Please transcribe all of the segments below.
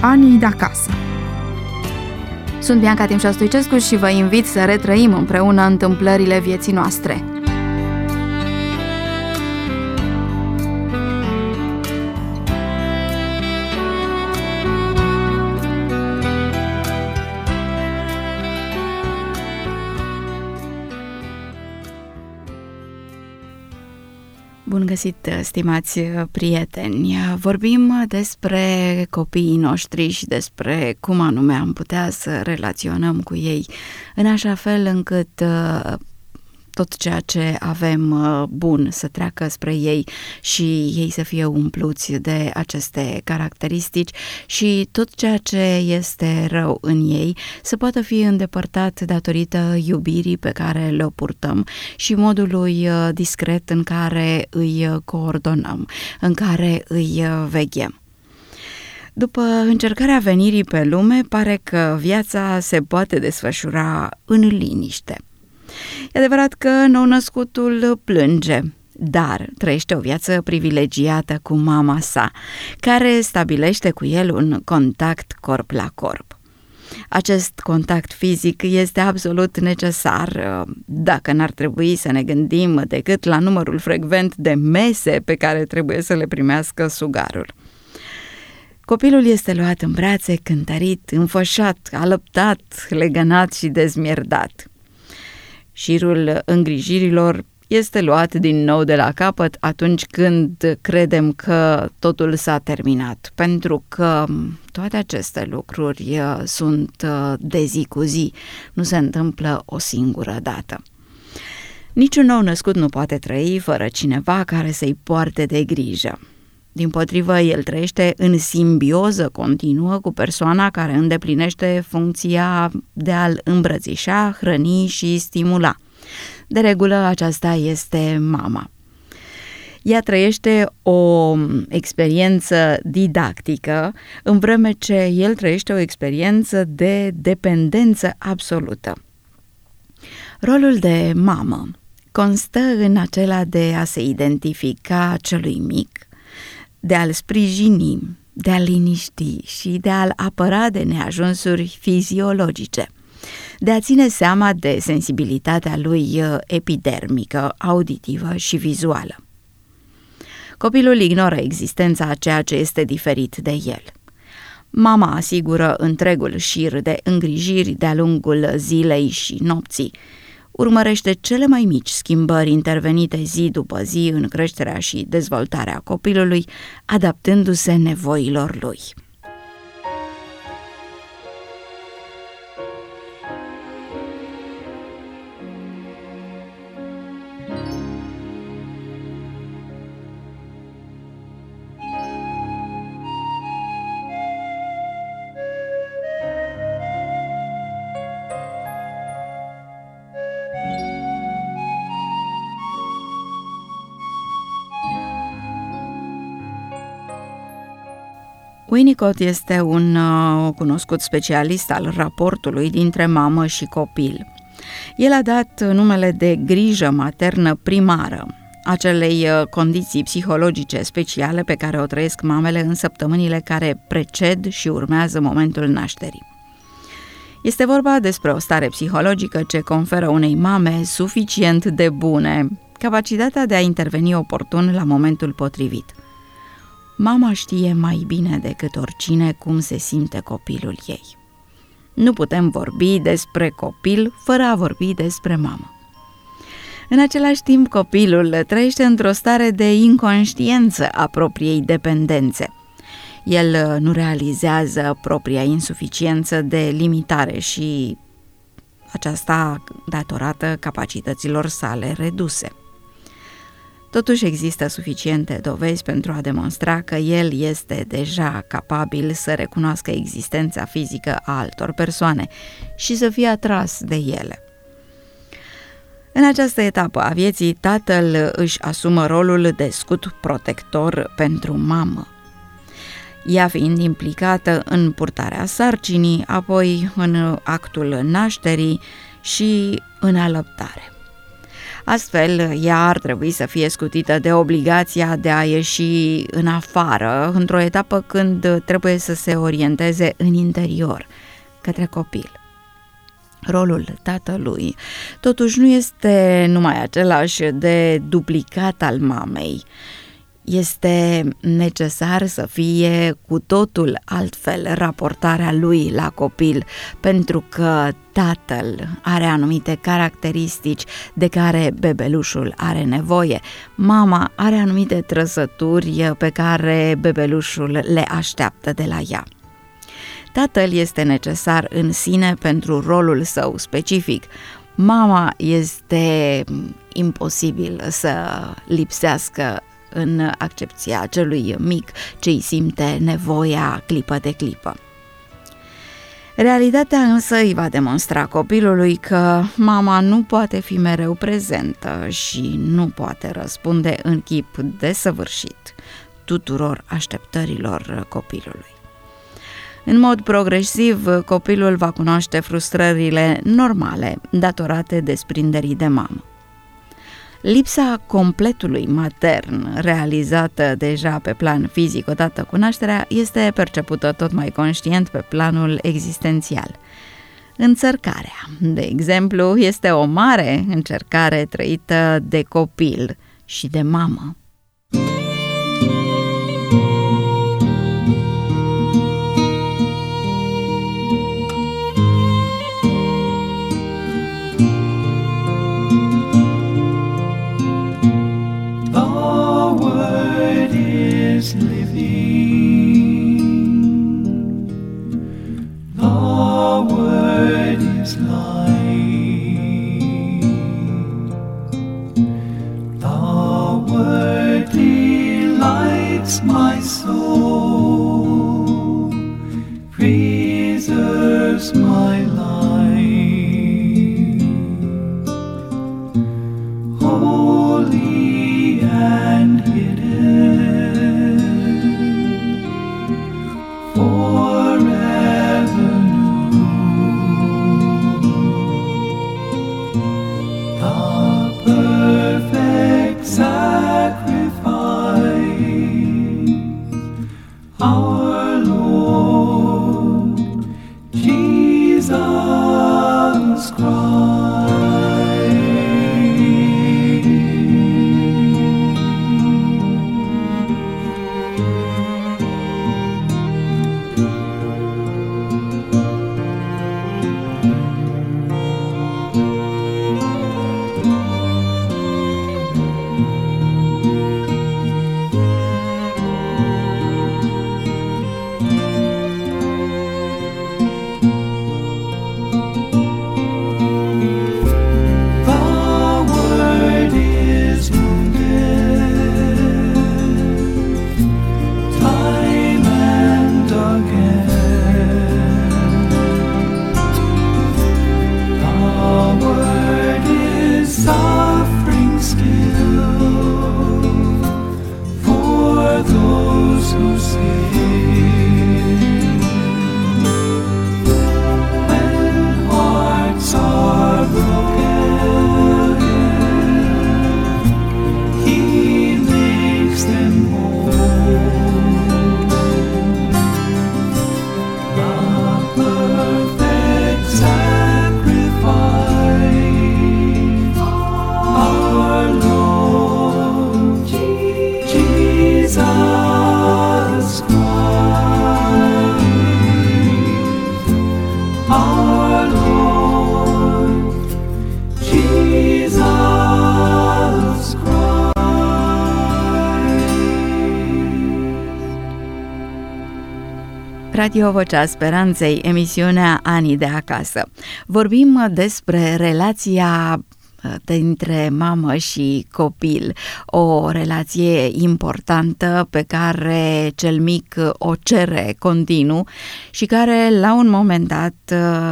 Anii de acasă. Sunt Bianca Timșa Stoicescu și vă invit să retrăim împreună întâmplările vieții noastre. Bun găsit, stimați prieteni! Vorbim despre copiii noștri și despre cum anume am putea să relaționăm cu ei în așa fel încât tot ceea ce avem bun să treacă spre ei și ei să fie umpluți de aceste caracteristici și tot ceea ce este rău în ei să poată fi îndepărtat datorită iubirii pe care le-o purtăm și modului discret în care îi coordonăm, în care îi veghem. După încercarea venirii pe lume, pare că viața se poate desfășura în liniște. E adevărat că nou-născutul plânge, dar trăiește o viață privilegiată cu mama sa, care stabilește cu el un contact corp la corp. Acest contact fizic este absolut necesar, dacă n-ar trebui să ne gândim decât la numărul frecvent de mese pe care trebuie să le primească sugarul. Copilul este luat în brațe, cântărit, înfășat, alăptat, legănat și dezmierdat. Șirul îngrijirilor este luat din nou de la capăt atunci când credem că totul s-a terminat, pentru că toate aceste lucruri sunt de zi cu zi, nu se întâmplă o singură dată. Niciun nou născut nu poate trăi fără cineva care să-i poarte de grijă. Dimpotrivă, el trăiește în simbioză continuă cu persoana care îndeplinește funcția de a-l îmbrățișa, hrăni și stimula. De regulă, aceasta este mama. Ea trăiește o experiență didactică, în vreme ce el trăiește o experiență de dependență absolută. Rolul de mamă constă în acela de a se identifica celui mic, de a-l sprijini, de a-l liniști și de a-l apăra de neajunsuri fiziologice, de a ține seama de sensibilitatea lui epidermică, auditivă și vizuală. Copilul ignoră existența a ceea ce este diferit de el. Mama asigură întregul șir de îngrijiri de-a lungul zilei și nopții, urmărește cele mai mici schimbări intervenite zi după zi în creșterea și dezvoltarea copilului, adaptându-se nevoilor lui. Winnicott este un cunoscut specialist al raportului dintre mamă și copil. El a dat numele de grijă maternă primară, acelei condiții psihologice speciale pe care o trăiesc mamele în săptămânile care preced și urmează momentul nașterii. Este vorba despre o stare psihologică ce conferă unei mame suficient de bune capacitatea de a interveni oportun la momentul potrivit. Mama știe mai bine decât oricine cum se simte copilul ei. Nu putem vorbi despre copil fără a vorbi despre mamă. În același timp, copilul trăiește într-o stare de inconștiență a propriei dependențe. El nu realizează propria insuficiență de limitare și aceasta datorată capacităților sale reduse. Totuși există suficiente dovezi pentru a demonstra că el este deja capabil să recunoască existența fizică a altor persoane și să fie atras de ele. În această etapă a vieții, tatăl își asumă rolul de scut protector pentru mamă, ea fiind implicată în purtarea sarcinii, apoi în actul nașterii și în alăptare. Astfel, ea ar trebui să fie scutită de obligația de a ieși în afară, într-o etapă când trebuie să se orienteze în interior, către copil. Rolul tatălui totuși nu este numai același de duplicat al mamei. Este necesar să fie cu totul altfel raportarea lui la copil, pentru că tatăl are anumite caracteristici de care bebelușul are nevoie. Mama are anumite trăsături pe care bebelușul le așteaptă de la ea. Tatăl este necesar în sine pentru rolul său specific. Mama este imposibil să lipsească în accepția celui mic ce îi simte nevoia clipă de clipă. Realitatea însă îi va demonstra copilului că mama nu poate fi mereu prezentă și nu poate răspunde în chip desăvârșit tuturor așteptărilor copilului. În mod progresiv, copilul va cunoaște frustrările normale datorate desprinderii de mamă. Lipsa completului matern, realizată deja pe plan fizic odată cu nașterea, este percepută tot mai conștient pe planul existențial. Înțărcarea, de exemplu, este o mare încercare trăită de copil și de mamă. My soul preserves my life, holy and hidden, forever new. The perfect sacrifice, our Lord Jesus Christ. Radio Vocea Speranței, emisiunea Anii de acasă. Vorbim despre relația dintre mamă și copil, o relație importantă pe care cel mic o cere continuu și care la un moment dat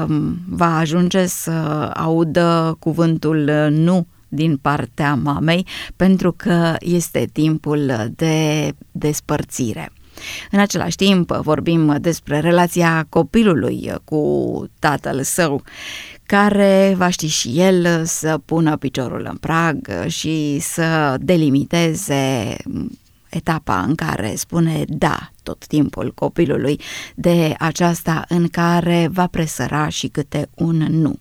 va ajunge să audă cuvântul nu din partea mamei, pentru că este timpul de despărțire. În același timp vorbim despre relația copilului cu tatăl său, care va ști și el să pună piciorul în prag și să delimiteze etapa în care spune da tot timpul copilului, de aceasta în care va presăra și câte un nu.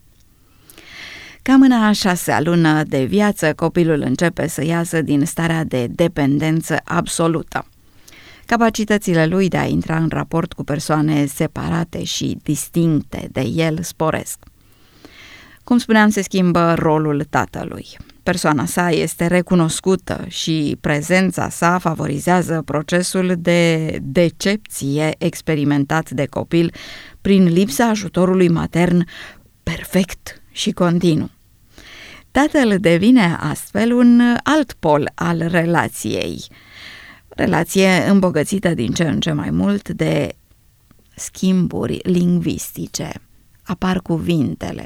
Cam în a 6-a lună de viață, copilul începe să iasă din starea de dependență absolută. Capacitățile lui de a intra în raport cu persoane separate și distincte de el sporesc. Cum spuneam, se schimbă rolul tatălui. Persoana sa este recunoscută și prezența sa favorizează procesul de decepție experimentat de copil prin lipsa ajutorului matern perfect și continuu. Tatăl devine astfel un alt pol al relației, relație îmbogățită din ce în ce mai mult de schimburi lingvistice. Apar cuvintele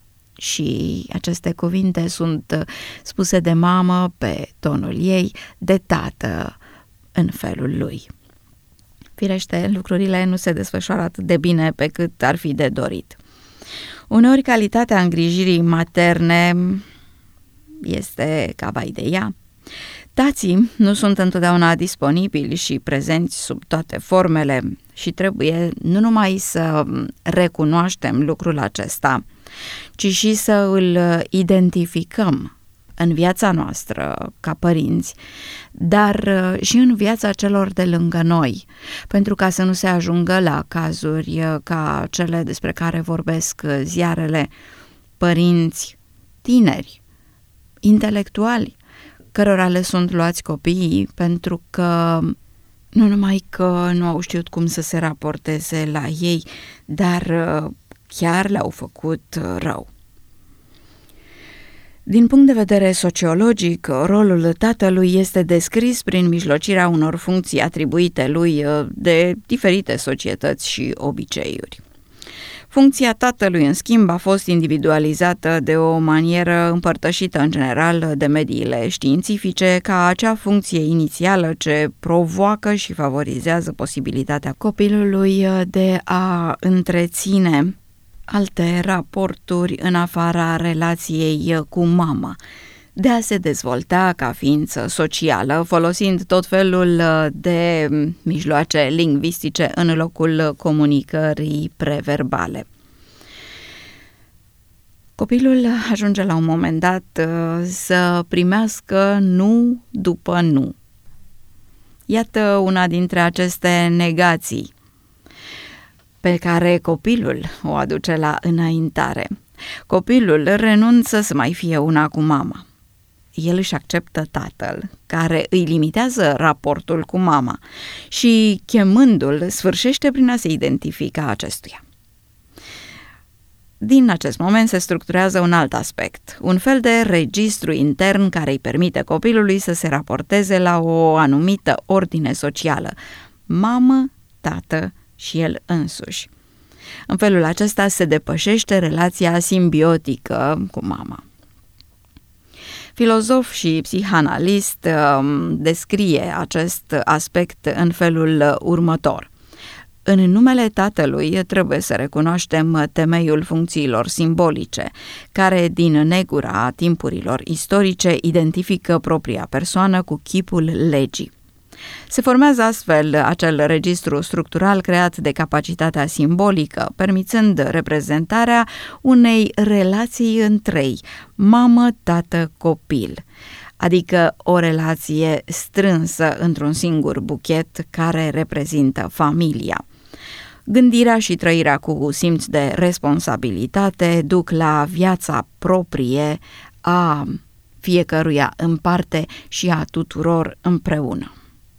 și aceste cuvinte sunt spuse de mamă pe tonul ei, de tată în felul lui. Firește, lucrurile nu se desfășoară atât de bine pe cât ar fi de dorit. Uneori calitatea îngrijirii materne este ca vai de ea. Tații nu sunt întotdeauna disponibili și prezenți sub toate formele și trebuie nu numai să recunoaștem lucrul acesta, ci și să îl identificăm în viața noastră ca părinți, dar și în viața celor de lângă noi, pentru ca să nu se ajungă la cazuri ca cele despre care vorbesc ziarele, părinți tineri, intelectuali, cărora le sunt luați copiii pentru că nu numai că nu au știut cum să se raporteze la ei, dar chiar le-au făcut rău. Din punct de vedere sociologic, rolul tatălui este descris prin mijlocirea unor funcții atribuite lui de diferite societăți și obiceiuri. Funcția tatălui, în schimb, a fost individualizată de o manieră împărtășită în general de mediile științifice ca acea funcție inițială ce provoacă și favorizează posibilitatea copilului de a întreține alte raporturi în afara relației cu mama, de a se dezvolta ca ființă socială, folosind tot felul de mijloace lingvistice în locul comunicării preverbale. Copilul ajunge la un moment dat să primească nu după nu. Iată una dintre aceste negații pe care copilul o aduce la înaintare. Copilul renunță să mai fie una cu mama. El își acceptă tatăl, care îi limitează raportul cu mama și, chemându-l, sfârșește prin a se identifica acestuia. Din acest moment se structurează un alt aspect, un fel de registru intern care îi permite copilului să se raporteze la o anumită ordine socială, mamă, tată și el însuși. În felul acesta se depășește relația simbiotică cu mama. Filozof și psihanalist descrie acest aspect în felul următor. În numele tatălui trebuie să recunoaștem temeiul funcțiilor simbolice, care din negura timpurilor istorice identifică propria persoană cu chipul legii. Se formează astfel acel registru structural creat de capacitatea simbolică, permițând reprezentarea unei relații întrei, mamă, tată, copil, adică o relație strânsă într-un singur buchet care reprezintă familia. Gândirea și trăirea cu simț de responsabilitate duc la viața proprie a fiecăruia în parte și a tuturor împreună.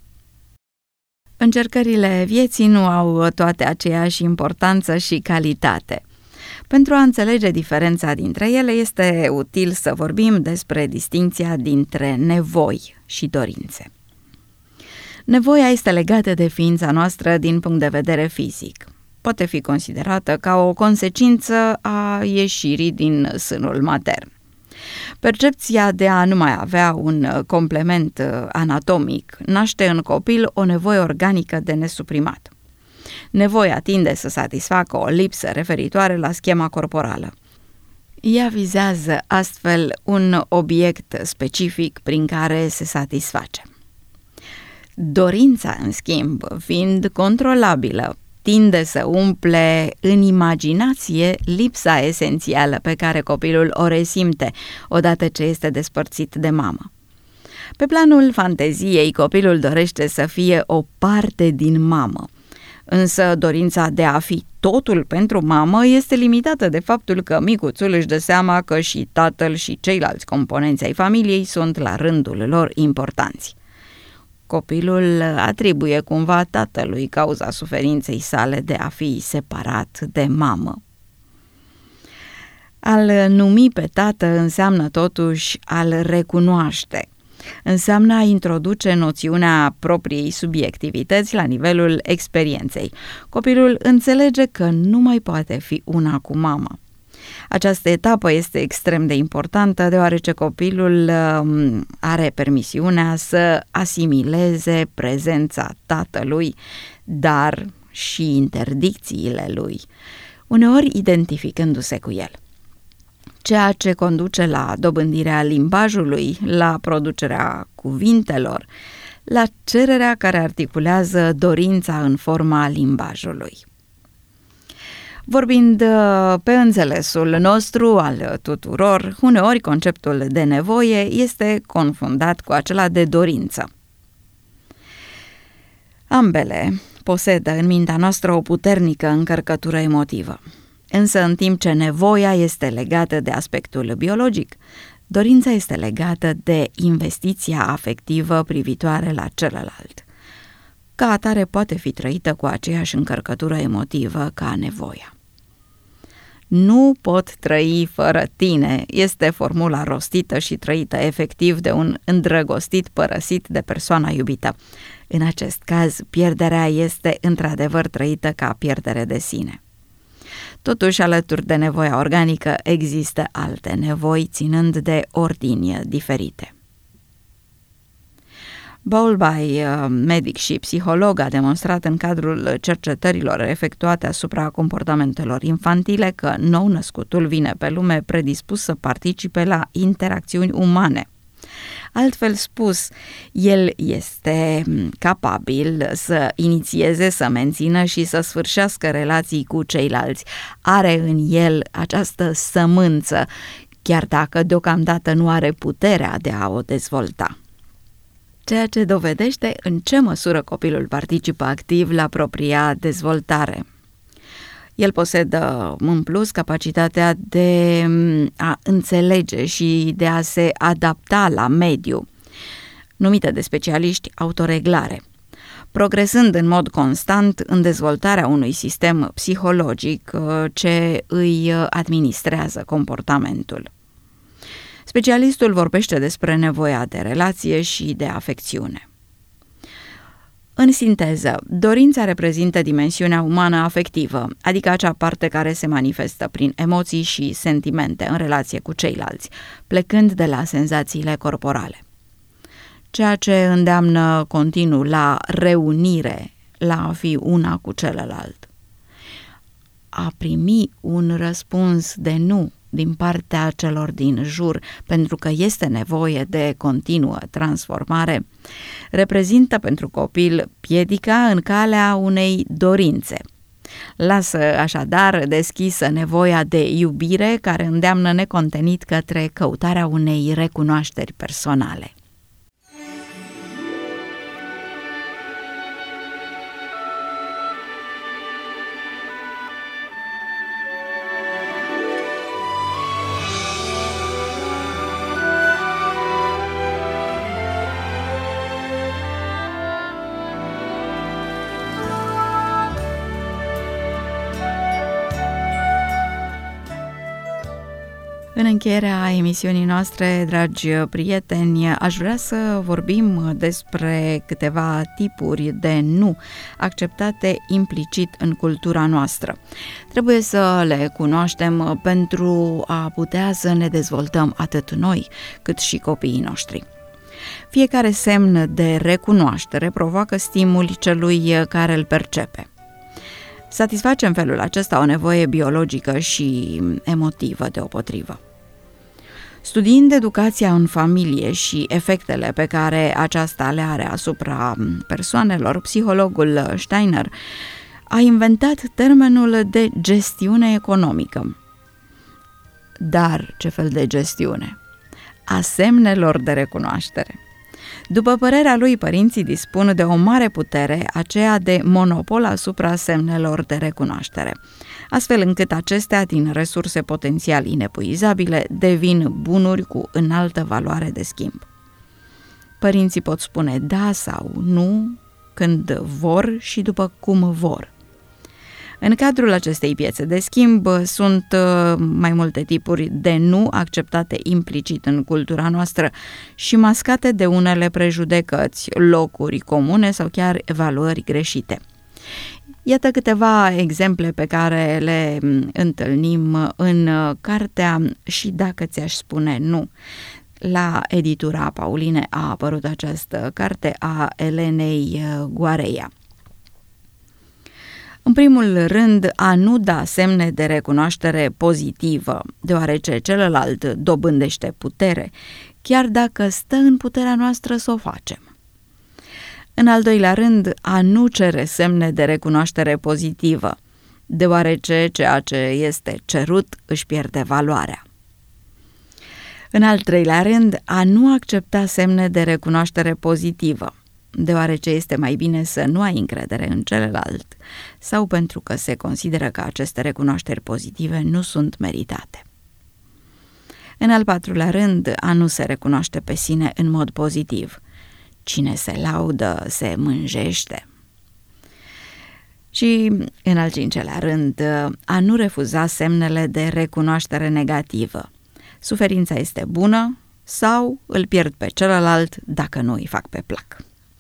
Încercările vieții nu au toate aceeași importanță și calitate. Pentru a înțelege diferența dintre ele, este util să vorbim despre distincția dintre nevoi și dorințe. Nevoia este legată de ființa noastră din punct de vedere fizic. Poate fi considerată ca o consecință a ieșirii din sânul matern. Percepția de a nu mai avea un complement anatomic naște în copil o nevoie organică de nesuprimat. Nevoia tinde să satisfacă o lipsă referitoare la schema corporală. Ea vizează astfel un obiect specific prin care se satisface. Dorința, în schimb, fiind controlabilă, tinde să umple în imaginație lipsa esențială pe care copilul o resimte odată ce este despărțit de mamă. Pe planul fanteziei, copilul dorește să fie o parte din mamă, însă dorința de a fi totul pentru mamă este limitată de faptul că micuțul își dă seama că și tatăl și ceilalți componenți ai familiei sunt la rândul lor importanți. Copilul atribuie cumva tatălui cauza suferinței sale de a fi separat de mamă. A-l numi pe tată înseamnă totuși a-l recunoaște. Înseamnă a introduce noțiunea propriei subiectivități la nivelul experienței. Copilul înțelege că nu mai poate fi una cu mama. Această etapă este extrem de importantă deoarece copilul are permisiunea să asimileze prezența tatălui, dar și interdicțiile lui, uneori identificându-se cu el. Ceea ce conduce la dobândirea limbajului, la producerea cuvintelor, la cererea care articulează dorința în forma limbajului. Vorbind pe înțelesul nostru al tuturor, uneori conceptul de nevoie este confundat cu acela de dorință. Ambele posedă în mintea noastră o puternică încărcătură emotivă. Însă în timp ce nevoia este legată de aspectul biologic, dorința este legată de investiția afectivă privitoare la celălalt. Ca atare poate fi trăită cu aceeași încărcătură emotivă ca nevoia. Nu pot trăi fără tine este formula rostită și trăită efectiv de un îndrăgostit părăsit de persoana iubită. În acest caz, pierderea este într-adevăr trăită ca pierdere de sine. Totuși, alături de nevoia organică, există alte nevoi ținând de ordini diferite. Bowlby, medic și psiholog, a demonstrat în cadrul cercetărilor efectuate asupra comportamentelor infantile că nou-născutul vine pe lume predispus să participe la interacțiuni umane. Altfel spus, el este capabil să inițieze, să mențină și să sfârșească relații cu ceilalți. Are în el această sămânță, chiar dacă deocamdată nu are puterea de a o dezvolta. Ceea ce dovedește în ce măsură copilul participă activ la propria dezvoltare. El posedă în plus capacitatea de a înțelege și de a se adapta la mediu, numită de specialiști autoreglare, progresând în mod constant în dezvoltarea unui sistem psihologic ce îi administrează comportamentul. Specialistul vorbește despre nevoia de relație și de afecțiune. În sinteză, dorința reprezintă dimensiunea umană afectivă, adică acea parte care se manifestă prin emoții și sentimente în relație cu ceilalți, plecând de la senzațiile corporale. Ceea ce îndeamnă continuu la reunire, la a fi una cu celălalt. A primi un răspuns de nu din partea celor din jur, pentru că este nevoie de continuă transformare, reprezintă pentru copil piedica în calea unei dorințe. Lasă așadar deschisă nevoia de iubire care îndeamnă necontenit către căutarea unei recunoașteri personale. În încheierea emisiunii noastre, dragi prieteni, aș vrea să vorbim despre câteva tipuri de nu acceptate implicit în cultura noastră. Trebuie să le cunoaștem pentru a putea să ne dezvoltăm atât noi cât și copiii noștri. Fiecare semn de recunoaștere provoacă stimuli celui care îl percepe. satisface în felul acesta o nevoie biologică și emotivă deopotrivă. Studiind educația în familie și efectele pe care aceasta le are asupra persoanelor, psihologul Steiner a inventat termenul de gestiune economică. Dar ce fel de gestiune? A semnelor de recunoaștere. După părerea lui, părinții dispun de o mare putere, aceea de monopol asupra semnelor de recunoaștere, astfel încât acestea, din resurse potențial inepuizabile, devin bunuri cu înaltă valoare de schimb. Părinții pot spune da sau nu când vor și după cum vor. În cadrul acestei piețe de schimb sunt mai multe tipuri de nu acceptate implicit în cultura noastră și mascate de unele prejudecăți, locuri comune sau chiar evaluări greșite. Iată câteva exemple pe care le întâlnim în cartea Și dacă ți-aș spune nu. La editura Pauline a apărut această carte a Elenei Guareia. În primul rând, a nu da semne de recunoaștere pozitivă, deoarece celălalt dobândește putere, chiar dacă stă în puterea noastră să o facem. În al doilea rând, a nu cere semne de recunoaștere pozitivă, deoarece ceea ce este cerut își pierde valoarea. În al treilea rând, a nu accepta semne de recunoaștere pozitivă, deoarece este mai bine să nu ai încredere în celălalt sau pentru că se consideră că aceste recunoașteri pozitive nu sunt meritate. În al patrulea rând, a nu se recunoaște pe sine în mod pozitiv. Cine se laudă, se mânjește. Și, în al cincelea rând, a nu refuza semnele de recunoaștere negativă. Suferința este bună sau îl pierd pe celălalt dacă nu îi fac pe plac.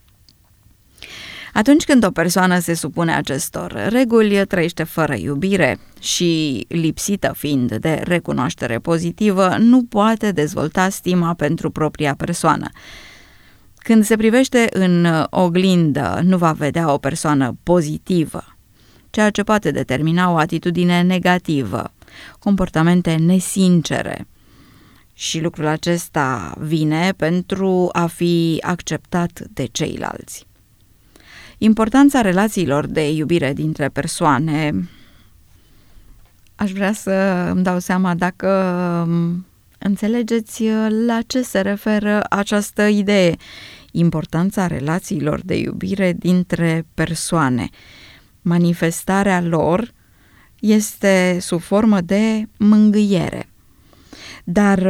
Atunci când o persoană se supune acestor reguli, trăiește fără iubire și, lipsită fiind de recunoaștere pozitivă, nu poate dezvolta stima pentru propria persoană. Când se privește în oglindă, nu va vedea o persoană pozitivă, ceea ce poate determina o atitudine negativă, comportamente nesincere. Și lucrul acesta vine pentru a fi acceptat de ceilalți. Importanța relațiilor de iubire dintre persoane, aș vrea să îmi dau seama dacă înțelegeți la ce se referă această idee. Importanța relațiilor de iubire dintre persoane. Manifestarea lor este sub formă de mângâiere. Dar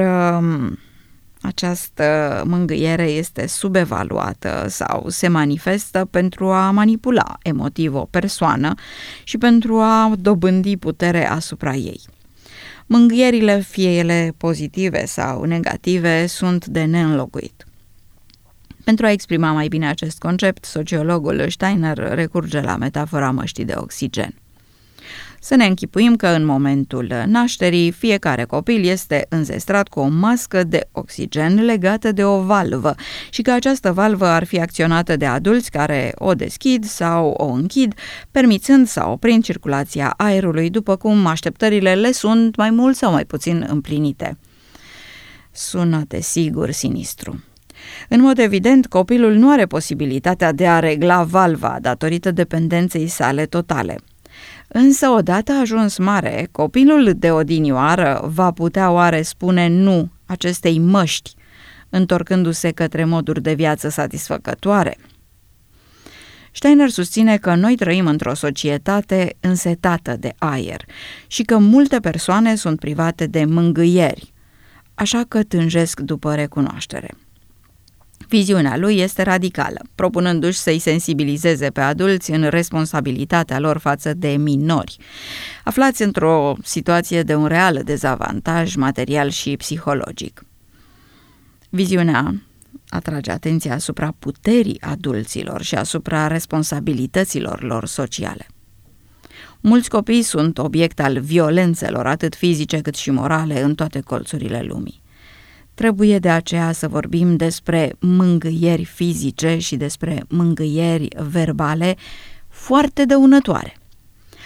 această mângâiere este subevaluată sau se manifestă pentru a manipula emotiv o persoană și pentru a dobândi putere asupra ei. Mângâierile, fie ele pozitive sau negative, sunt de neînlocuit. Pentru a exprima mai bine acest concept, sociologul Steiner recurge la metafora măștii de oxigen. Să ne închipuim că în momentul nașterii fiecare copil este înzestrat cu o mască de oxigen legată de o valvă și că această valvă ar fi acționată de adulți care o deschid sau o închid, permițând sau oprind circulația aerului după cum așteptările le sunt mai mult sau mai puțin împlinite. Sună desigur sinistru. În mod evident, copilul nu are posibilitatea de a regla valva datorită dependenței sale totale. Însă, odată ajuns mare, copilul de odinioară va putea oare spune nu acestei măști, întorcându-se către moduri de viață satisfăcătoare? Steiner susține că noi trăim într-o societate însetată de aer și că multe persoane sunt private de mângâieri, așa că tânjesc după recunoaștere. Viziunea lui este radicală, propunându-și să-i sensibilizeze pe adulți în responsabilitatea lor față de minori, aflați într-o situație de un real dezavantaj material și psihologic. Viziunea atrage atenția asupra puterii adulților și asupra responsabilităților lor sociale. Mulți copii sunt obiect al violențelor, atât fizice cât și morale, în toate colțurile lumii. Trebuie de aceea să vorbim despre mângâieri fizice și despre mângâieri verbale foarte dăunătoare.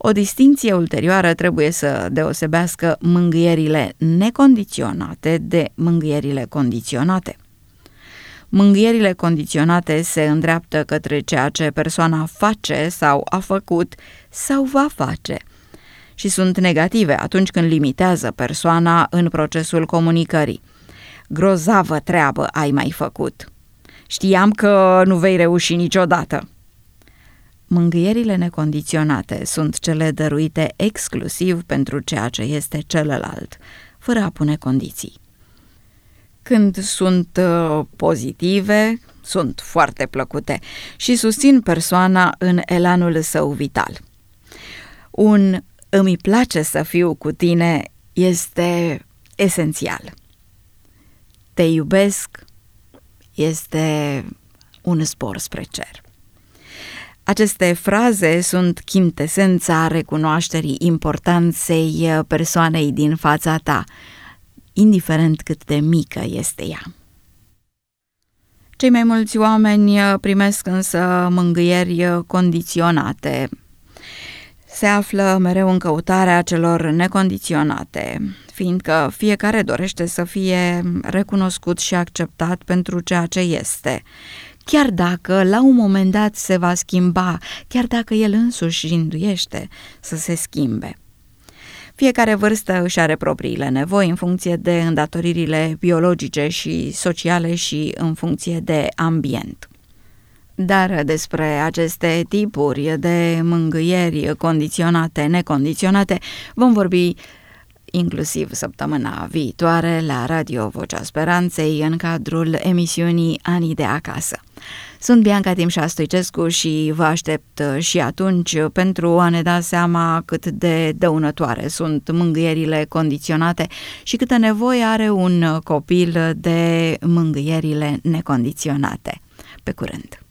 O distinție ulterioară trebuie să deosebească mângâierile necondiționate de mângâierile condiționate. Mângâierile condiționate se îndreaptă către ceea ce persoana face sau a făcut sau va face și sunt negative atunci când limitează persoana în procesul comunicării. Grozavă treabă ai mai făcut. Știam că nu vei reuși niciodată. Mângâierile necondiționate sunt cele dăruite exclusiv pentru ceea ce este celălalt, fără a pune condiții. Când sunt pozitive, sunt foarte plăcute și susțin persoana în elanul său vital. Îmi place să fiu cu tine este esențial. Te iubesc este un zbor spre cer. Aceste fraze sunt chintesența recunoașterii importanței persoanei din fața ta, indiferent cât de mică este ea. Cei mai mulți oameni primesc însă mângâieri condiționate. Se află mereu în căutarea celor necondiționate, fiindcă fiecare dorește să fie recunoscut și acceptat pentru ceea ce este, chiar dacă la un moment dat se va schimba, chiar dacă el însuși își înduiește să se schimbe. Fiecare vârstă își are propriile nevoi în funcție de îndatoririle biologice și sociale și în funcție de ambient. Dar despre aceste tipuri de mângâieri condiționate, necondiționate, vom vorbi inclusiv săptămâna viitoare la Radio Vocea Speranței în cadrul emisiunii Anii de Acasă. Sunt Bianca Timșa Stoicescu și vă aștept și atunci pentru a ne da seama cât de dăunătoare sunt mângâierile condiționate și câtă nevoie are un copil de mângâierile necondiționate. Pe curând!